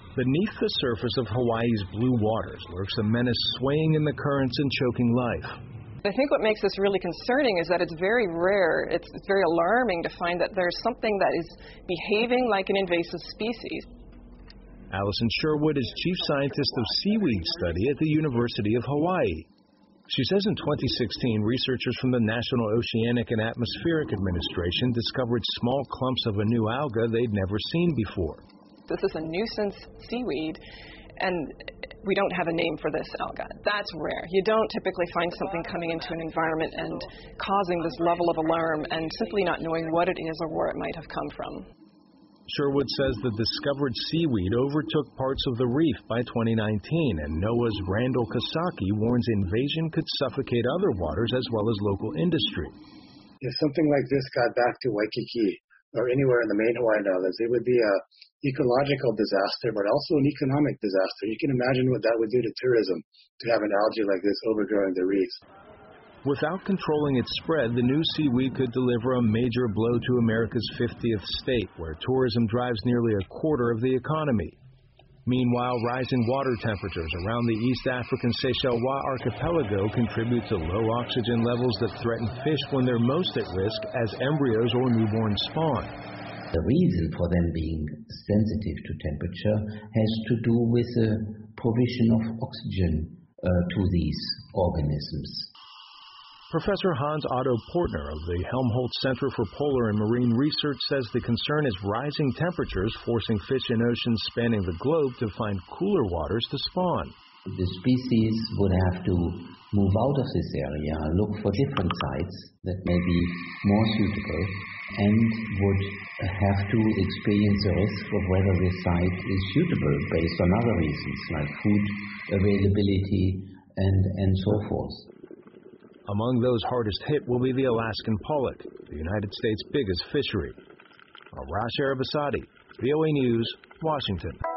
Beneath the surface of Hawaii's blue waters lurks a menace swaying in the currents and choking life. I think what makes this really concerning is that it's very rare, it's very alarming to find that there's something that is behaving like an invasive species. Allison Sherwood is chief scientist of seaweed study at the University of Hawaii. She says in 2016, researchers from the National Oceanic and Atmospheric Administration discovered small clumps of a new alga they'd never seen before. This is a nuisance seaweed, and we don't have a name for this alga. That's rare. You don't typically find something coming into an environment and causing this level of alarm and simply not knowing what it is or where it might have come from. Sherwood says the discovered seaweed overtook parts of the reef by 2019, and NOAA's Randall Kasaki warns invasion could suffocate other waters as well as local industry. If something like this got back to Waikiki or anywhere in the main Hawaiian Islands, it would be an ecological disaster, but also an economic disaster. You can imagine what that would do to tourism, to have an algae like this overgrowing the reefs. Without controlling its spread, the new seaweed could deliver a major blow to America's 50th state, where tourism drives nearly a quarter of the economy. Meanwhile, rising water temperatures around the East African Seychelles archipelago contribute to low oxygen levels that threaten fish when they're most at risk as embryos or newborn spawn. The reason for them being sensitive to temperature has to do with the provision of oxygen to these organisms. Professor Hans Otto Portner of the Helmholtz Center for Polar and Marine Research says the concern is rising temperatures forcing fish in oceans spanning the globe to find cooler waters to spawn. The species would have to move out of this area, look for different sites that may be more suitable, and would have to experience the risk of whether this site is suitable based on other reasons like food availability and so forth. Among those hardest hit will be the Alaskan pollock, the United States' biggest fishery. Arash Arabasadi, VOA News, Washington.